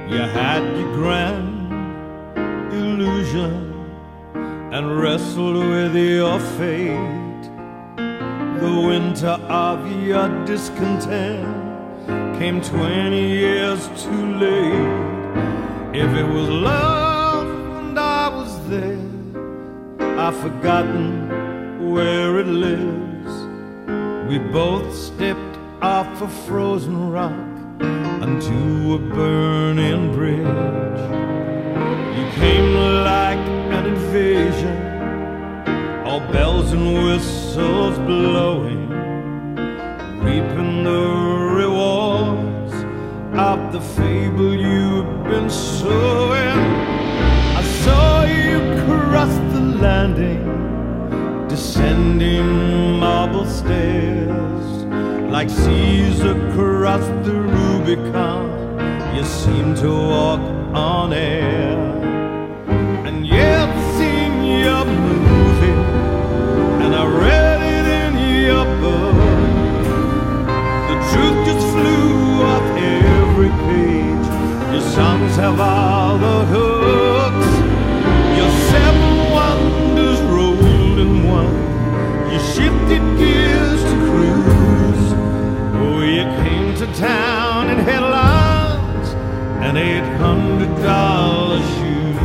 You had your grand illusion and wrestled with your fate. The winter of your discontent came 20 years too late. If it was love and I was there, I've forgotten where it lives. We both stepped off a frozen rock onto a burning bridge. You came like an invasion, all bells and whistles blowing, reaping the rewards of the fable you've been sowing. I saw you cross the landing, descending marble stairs. Like Caesar crossed the Rubicon, you seemed to walk on air. And you've seen your movie, and I read it in your book. The truth just flew off every page. Your songs have all the hooks. Your 7 wonders rolled in one. You shifted gears to cruise. Oh, you came to town in headlines and $800 shoes.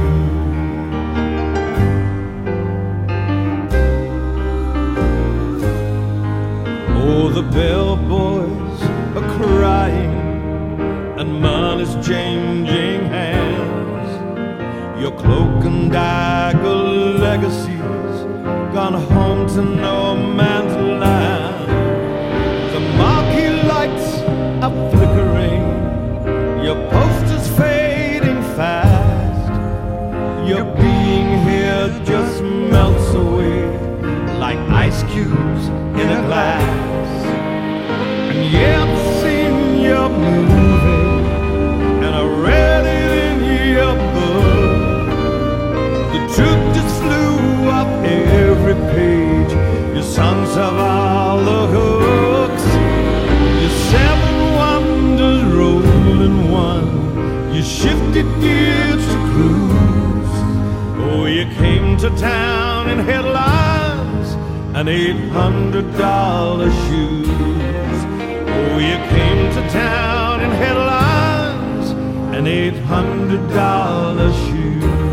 Oh, the bellboys are crying and money's changing hands. Your cloak and dagger legacies gone home to no man's land. The marquee lights are flickering, your posters fading fast. Your being here just melts away like ice cubes in a glass. And you've seen your movie, and I read it in your book. The truth just flew off every page. Your songs have all the hooks. Your 7 wonders rolled in one. You shifted gears to cruise. Oh, you came to town in headlines and $800 shoes. Oh, you came to town in headlines and $800 shoes.